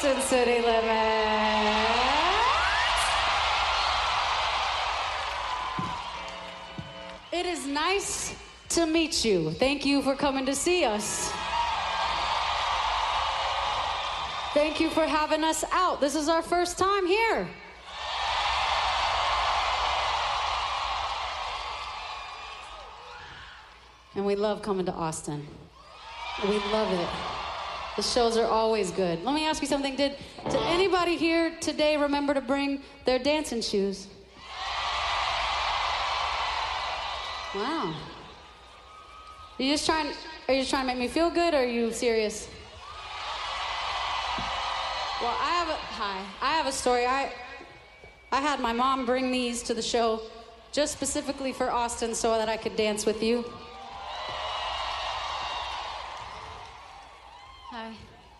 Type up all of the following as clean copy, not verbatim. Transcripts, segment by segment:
Austin City Limits. It is nice to meet you. Thank you for coming to see us. Thank you for having us out. This is our first time here. And we love coming to Austin. We love it. The shows are always good. Let me ask you something. Did anybody here today remember to bring their dancing shoes? Wow. Are you just trying to make me feel good, or are you serious? Well, I have a story. I had my mom bring these to the show just specifically for Austin so that I could dance with you. Hi.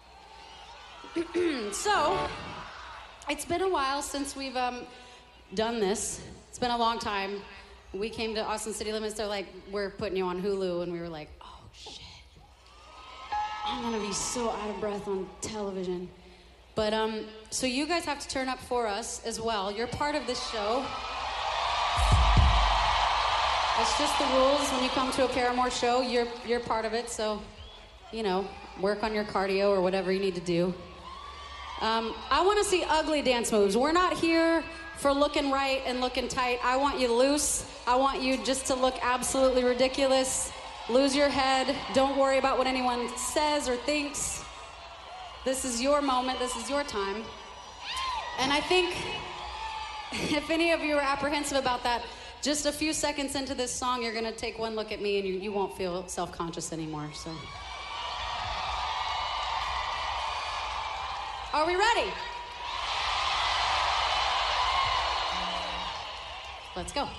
So, it's been a while since we've done this. It's been a long time. We came to Austin City Limits. They're like, we're putting you on Hulu, and we were like, oh shit, I'm gonna be so out of breath on television. But so you guys have to turn up for us as well. You're part of this show. It's just the rules. When you come to a Paramore show, you're part of it. So, you know, work on your cardio or whatever you need to do. I want to see ugly dance moves. We're not here for looking right and looking tight. I want you loose. I want you just to look absolutely ridiculous. Lose your head. Don't worry about what anyone says or thinks. This is your moment. This is your time. And I think if any of you are apprehensive about that, just a few seconds into this song, you're going to take one look at me and you won't feel self-conscious anymore. So, are we ready? Let's go.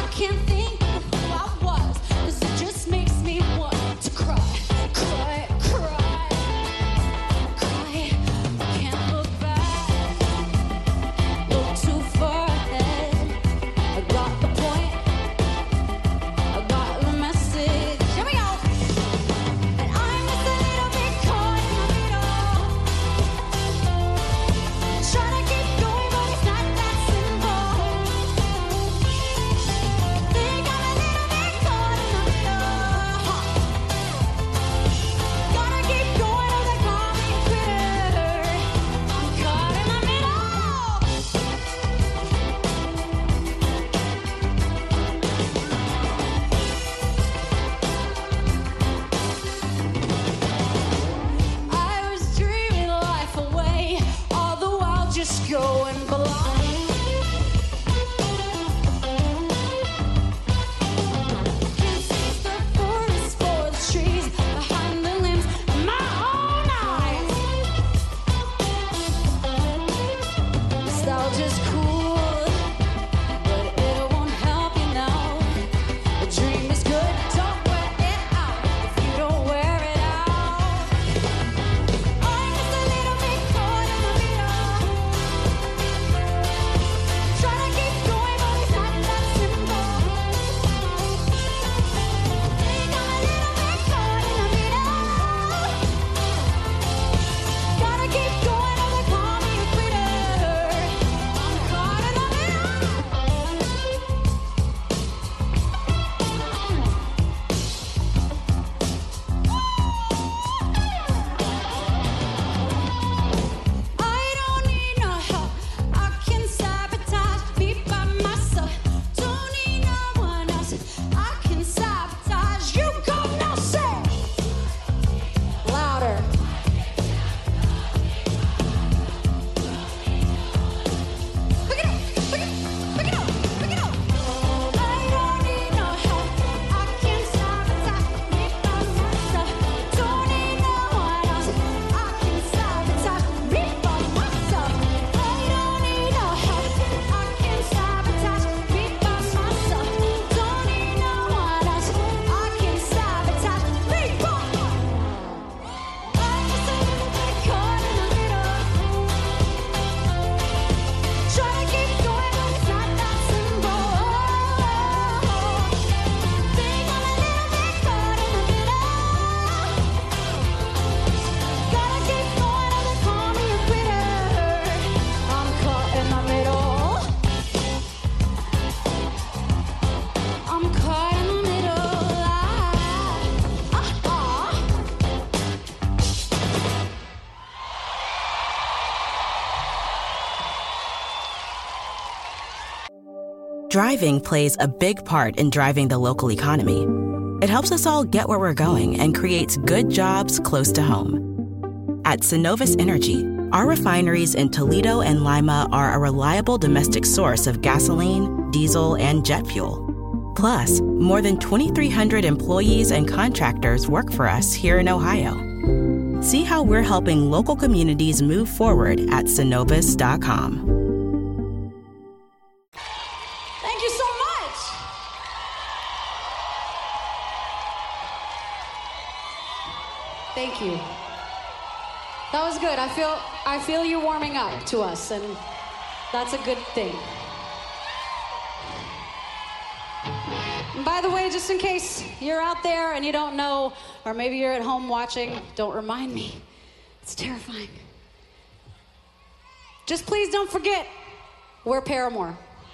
Cry, cry. Driving plays a big part in driving the local economy. It helps us all get where we're going and creates good jobs close to home. At Synovus Energy, our refineries in Toledo and Lima are a reliable domestic source of gasoline, diesel, and jet fuel. Plus, more than 2,300 employees and contractors work for us here in Ohio. See how we're helping local communities move forward at Synovus.com. Thank you so much. Thank you. That was good. I feel you warming up to us, and that's a good thing. And by the way, just in case you're out there and you don't know, or maybe you're at home watching, don't remind me. It's terrifying. Just please don't forget, we're Paramore.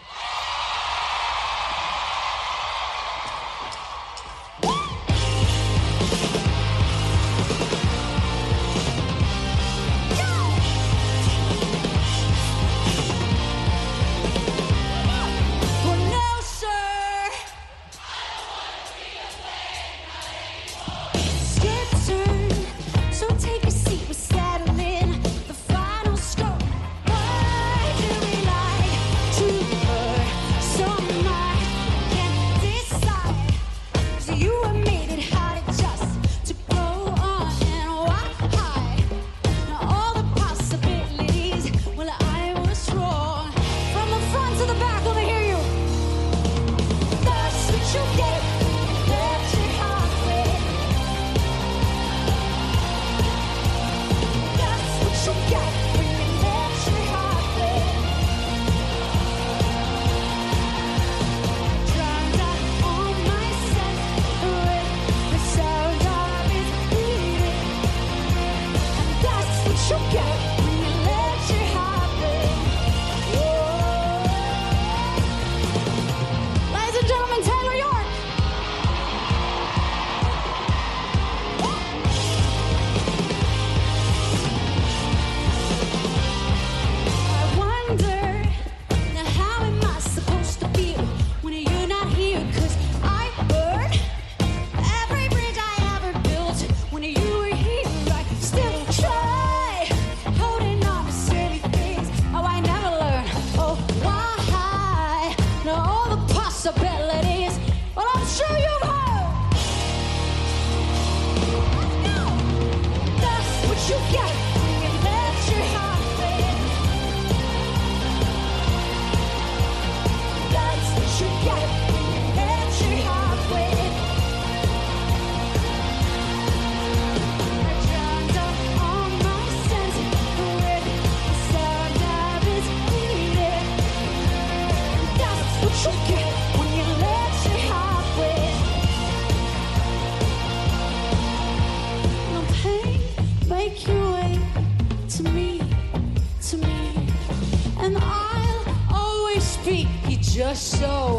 Just so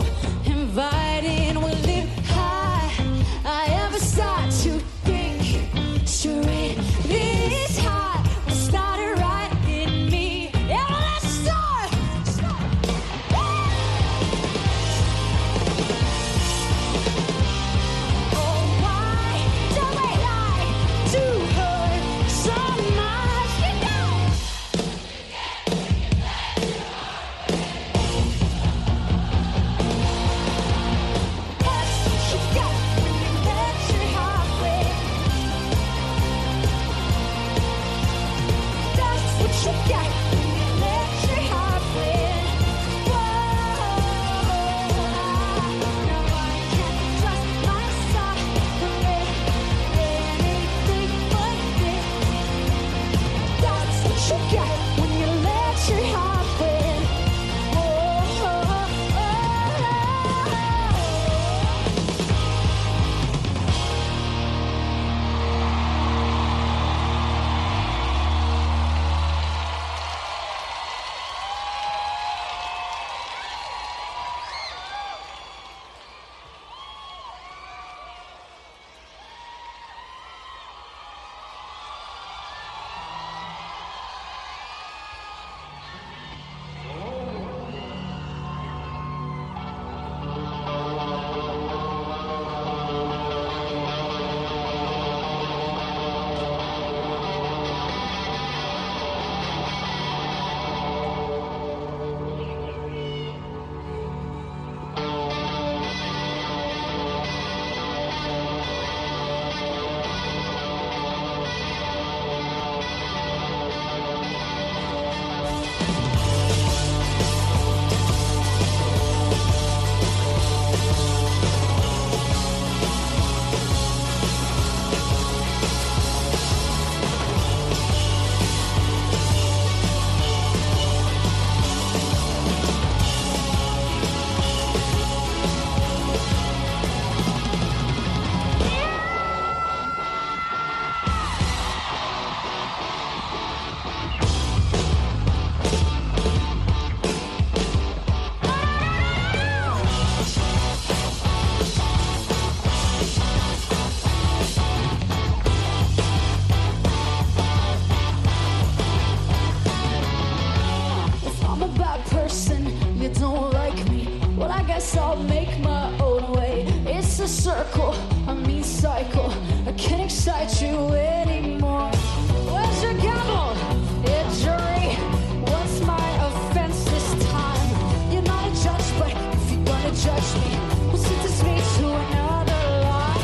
inviting, will it high? I ever start to think straight this high? We started right in me. Yeah, let's start. Oh, why do we like to hurt so much? You know. a circle, a mean cycle. I can't excite you anymore. Where's your gavel? Injury. What's my offense this time? You're not a judge, but if you're gonna judge me, we'll sentence me to another lie.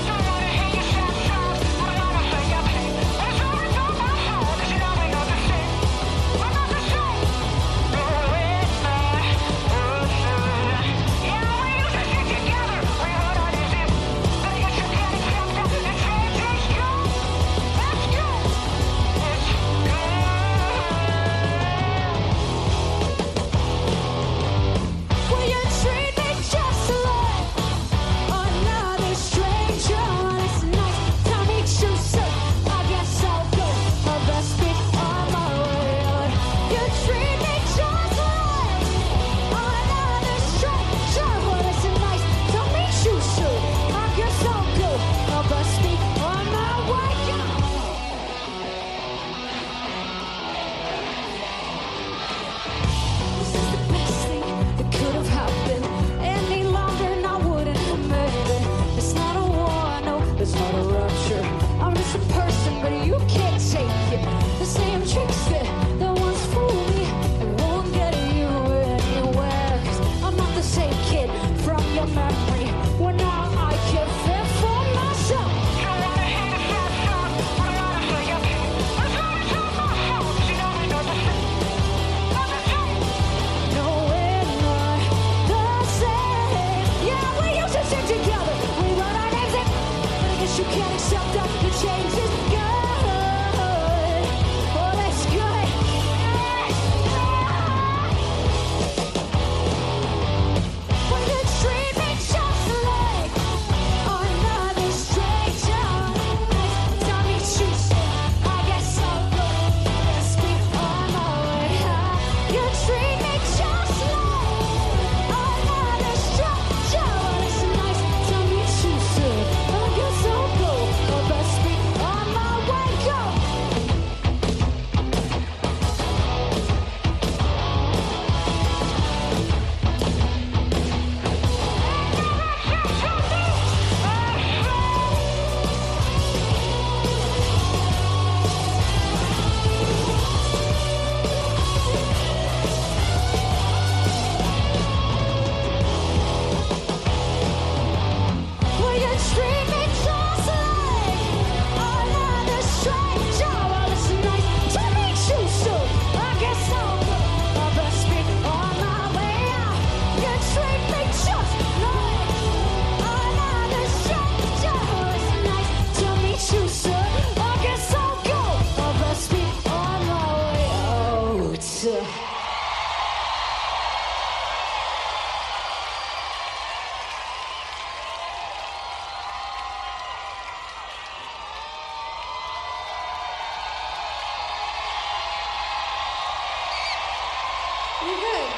You're good.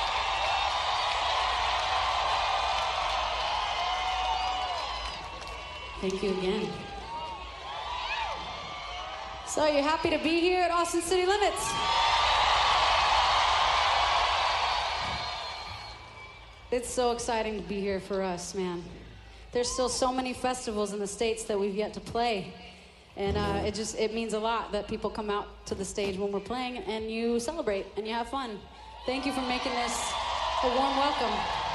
Thank you again. So you're happy to be here at Austin City Limits? It's so exciting to be here for us, man. There's still so many festivals in the States that we've yet to play. And it means a lot that people come out to the stage when we're playing and you celebrate and you have fun. Thank you for making this a warm welcome.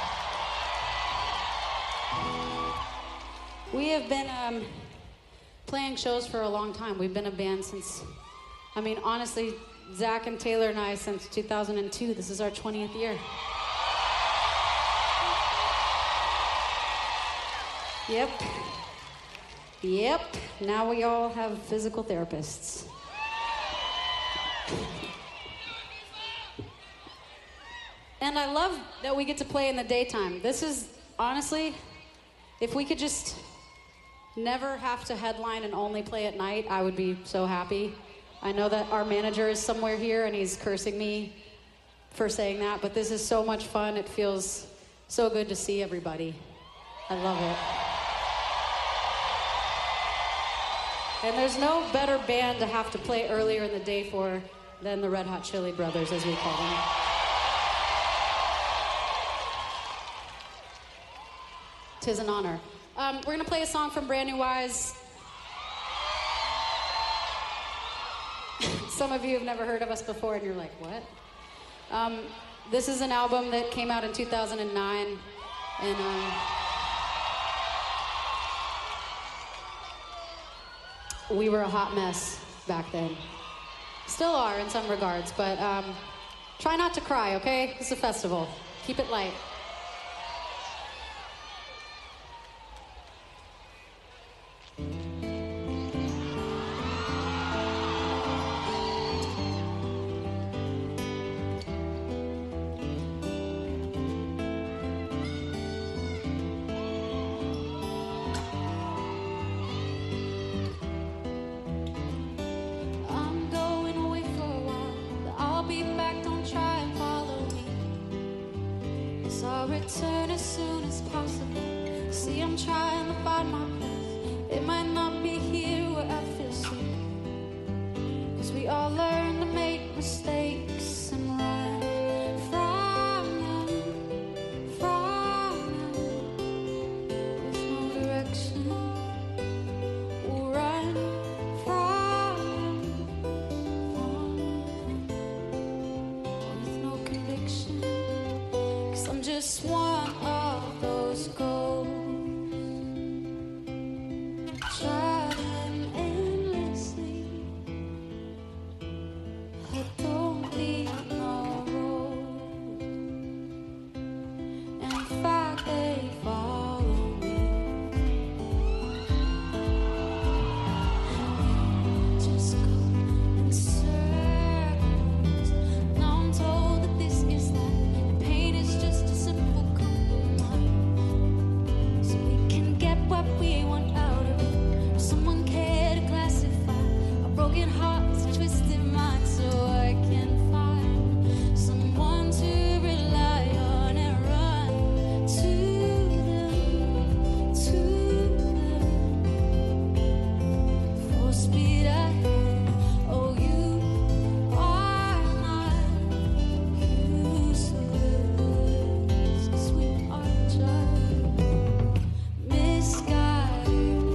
We have been playing shows for a long time. We've been a band since, I mean, honestly, Zach and Taylor and I since 2002. This is our 20th year. Yep. Yep. Now we all have physical therapists. And I love that we get to play in the daytime. This is, honestly, if we could just never have to headline and only play at night, I would be so happy. I know that our manager is somewhere here and he's cursing me for saying that, but this is so much fun. It feels so good to see everybody. I love it. And there's no better band to have to play earlier in the day for than the Red Hot Chili Brothers, as we call them. 'tis an honor. We're gonna play a song from Brand New Wise. Some of you have never heard of us before and you're like, what? This is an album that came out in 2009 and we were a hot mess back then. Still are in some regards, but try not to cry, okay? It's a festival. Keep it light. Return as soon as possible. See, I'm trying to find my place. It might not be here where I feel safe. 'Cause we all learn to make mistakes and run from them, with no direction. We'll run from them, with no conviction. I'm just one of those ghosts traveling endlessly. I don't need no road. In fact, they follow me. Just go in circles. Now I'm told that this is life. Pain is just a simple compromise. So we can get what we want out of it. Or someone care to classify a broken heart as a twisted mind. So I can find someone to rely on and run to them, full speed ahead. Oh, you are not useless, 'cause we are just misguided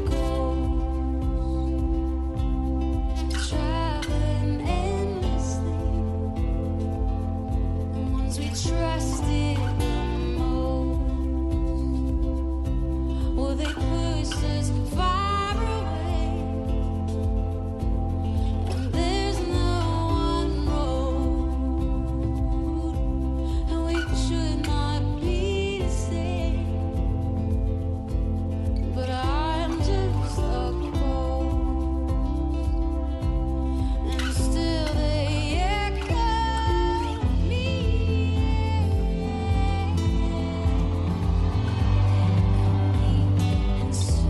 ghosts traveling endlessly. The ones we trusted the most, well, they pushed us far away. And there's no one road, and we should not be the same. But I'm just a ghost, and still they echo me. In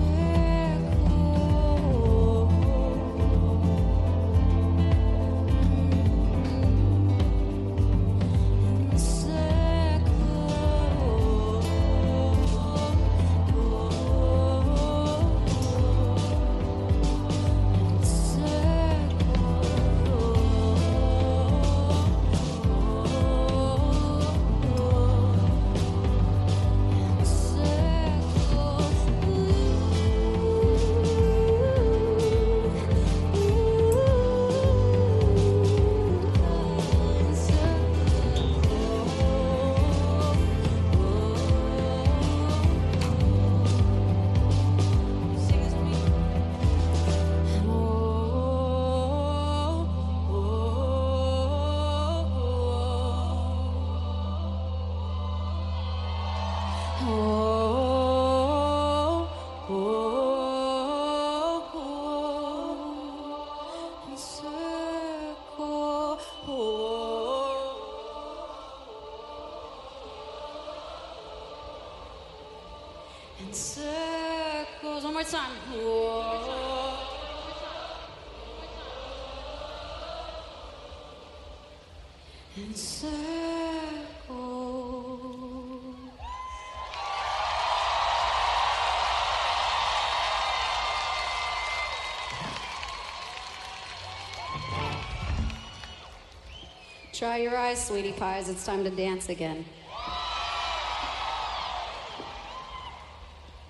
circles, one more time. In circles. Dry your eyes, sweetie pies. It's time to dance again.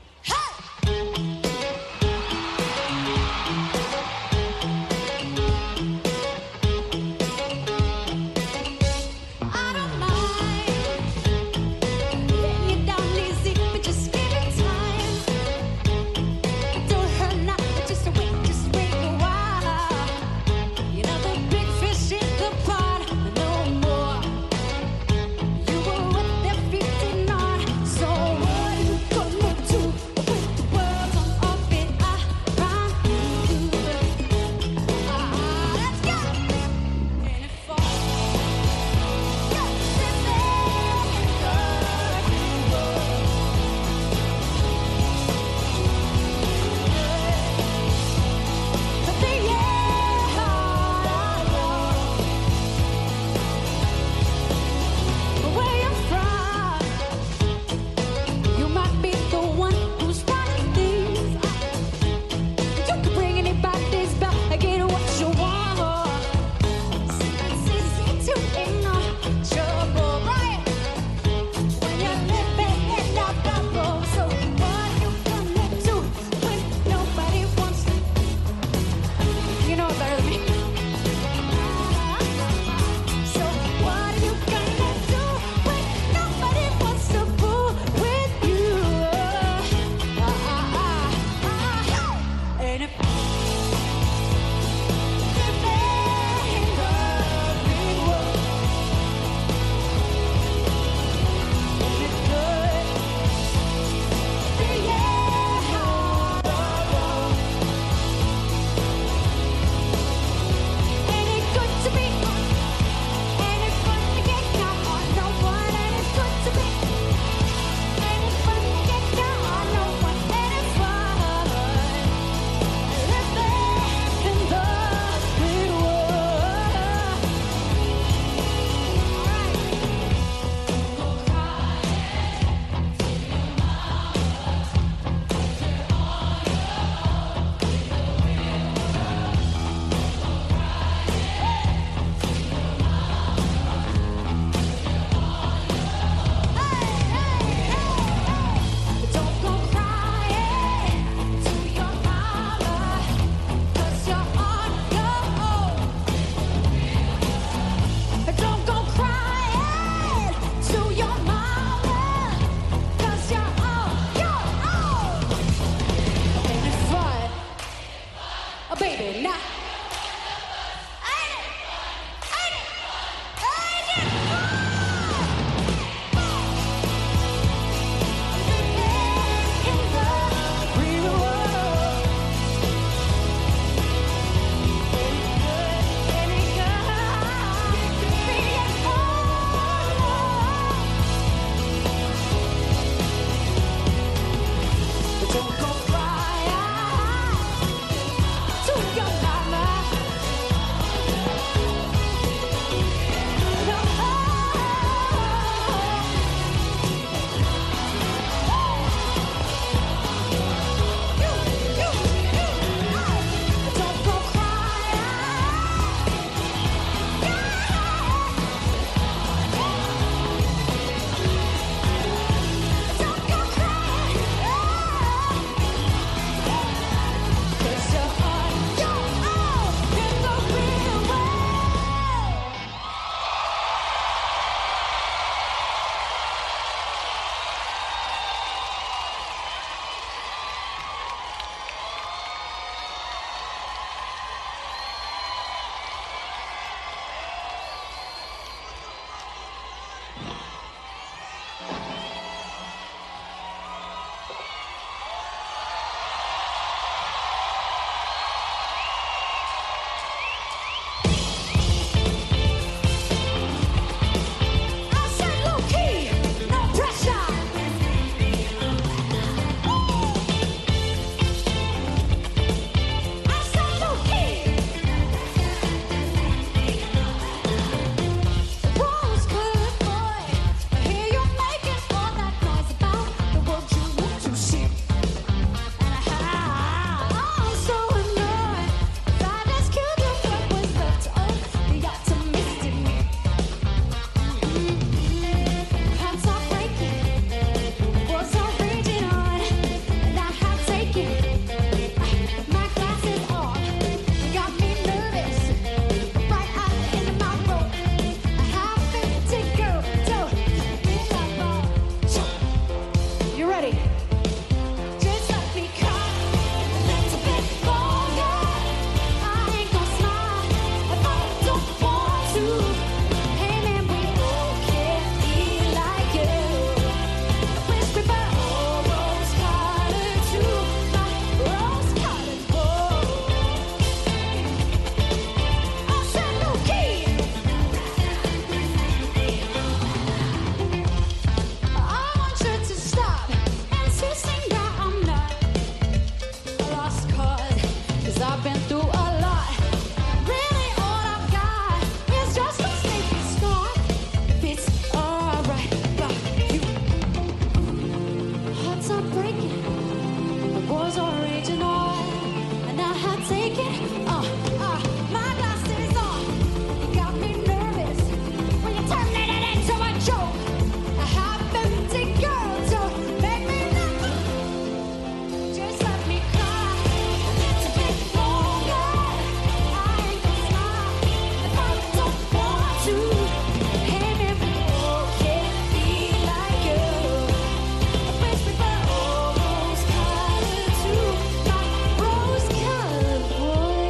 was original, and I had taken. My glasses on. You got me nervous when you turned it into a joke. I happened to girl, don't make me nervous. Just let me cry. It's a bit longer. I ain't gonna smile if I don't want to. Hey, man, we all can be like you. I wish we were all rose-colored too. My rose-colored boy.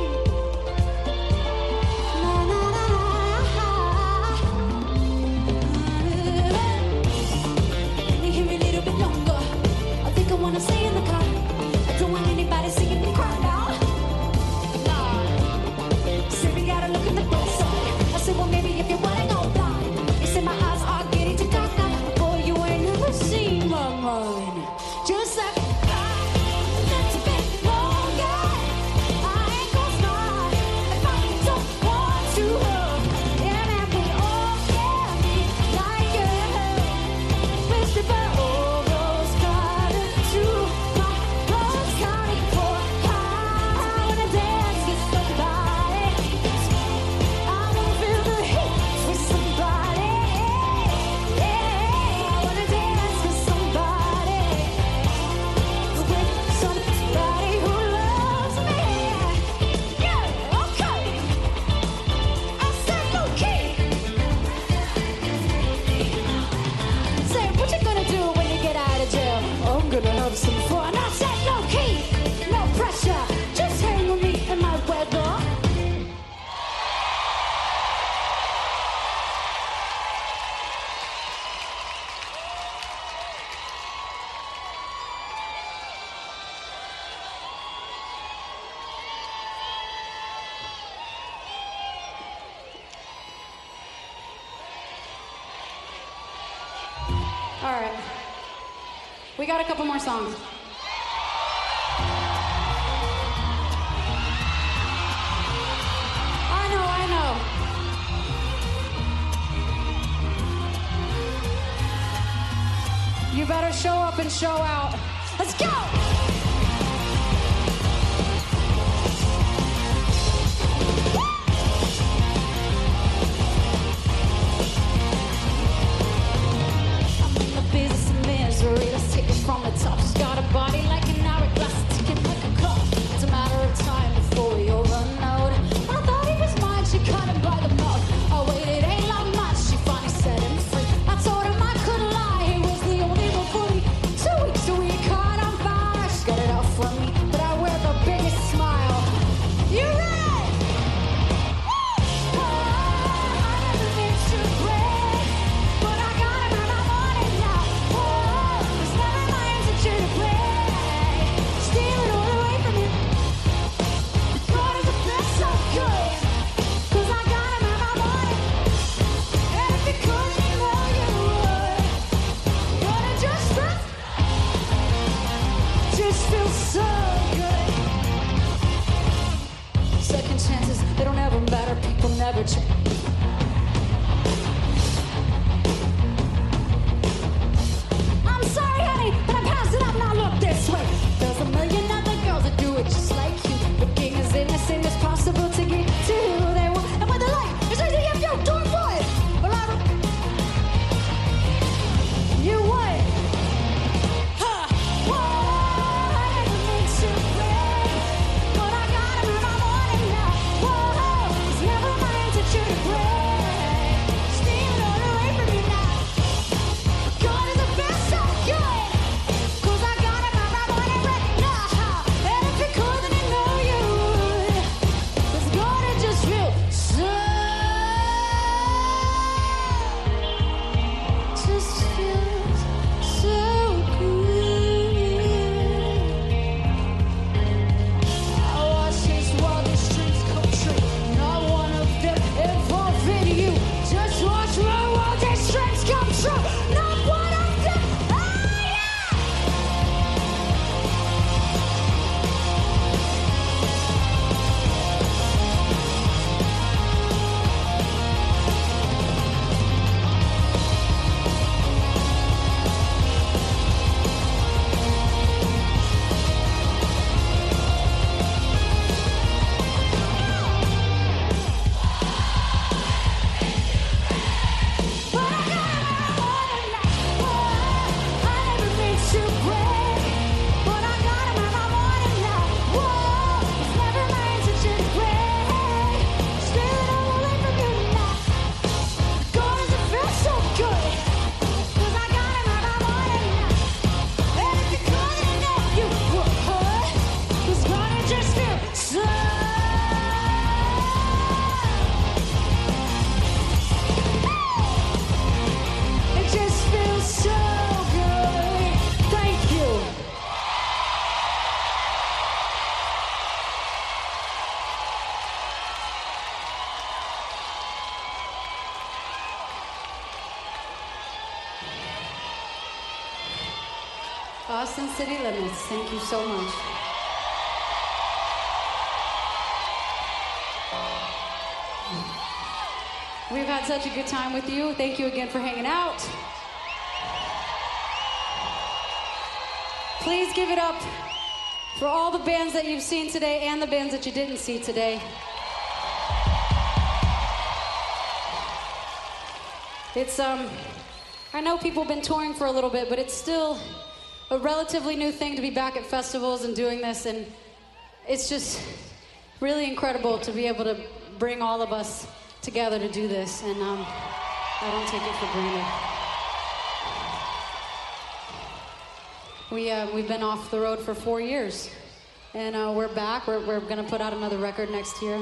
Na na na na. Can you hear me a little bit longer? I think I wanna stay in the car. I don't want anybody singing me cry now. Nah. Say we gotta look in the bright side. I said, well, maybe if you wanna go blind. You say my eyes are getting too dark now. Boy, you ain't never seen my mind. Just like that's a bit longer. I ain't gonna smile if I don't want to. Yeah, man, we all can be like you. Wish we were all rose-colored too. My rose-colored boy. I wanna dance with somebody. I wanna feel the heat with somebody. Yeah, I wanna dance with somebody. With somebody who loves me. Yeah, okay. I said low key. Say, what you gonna do when you get out of jail? I'm gonna have some fun. I said low key, no pressure. Just hang with me in my weather. All right. We got a couple more songs. I know. You better show up and show out. Let's go! I'm in the business of misery. Let's take it from the top. She's got a body like an hourglass, ticking like a clock. It's a matter of time before we all run out. When I thought he was mine, she cut him by the mouth. Oh wait, it ain't like much. She finally set him free. I told him I couldn't lie. He was the only one for me. 2 weeks a week, hard on fire. She's got it all from me, but I wear the biggest smile. You ready? I never meant to break, but I got him and I'm on it now. It's never my intention to play, steal it all away from you. God, does it feel so good? 'Cause I got him and I'm on it. And if you could, you know you would. But it just feels so good. Second chances, they don't ever matter. People never change. I'm sorry, honey, but I'm passing up. Now look this way. There's a million other girls that do it just like you. The king is innocent, it's possible to get to who they want. And when the light is easy if you do it for it. But I don't. You what? Huh? Whoa, I didn't mean to break, but I got him and I'm on it now. Whoa, it's never my intention to City Limits. Thank you so much. We've had such a good time with you. Thank you again for hanging out. Please give it up for all the bands that you've seen today and the bands that you didn't see today. It's, I know people have been touring for a little bit, but it's still a relatively new thing to be back at festivals and doing this, and it's just really incredible to be able to bring all of us together to do this, and I don't take it for granted. We've been off the road for 4 years, and we're back. We're gonna put out another record next year.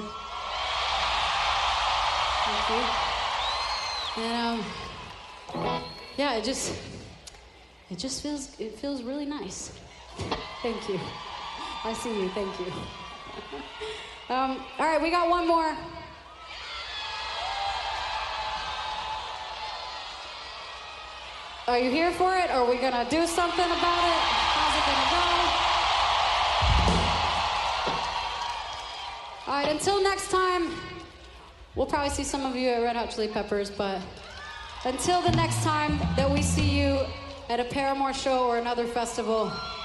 Thank you. And yeah, it just feels really nice. Thank you. I see you. Thank you. All right, we got one more. Are you here for it? Or are we gonna do something about it? How's it gonna go? All right, until next time, we'll probably see some of you at Red Hot Chili Peppers, but until the next time that we see you at a Paramore show or another festival,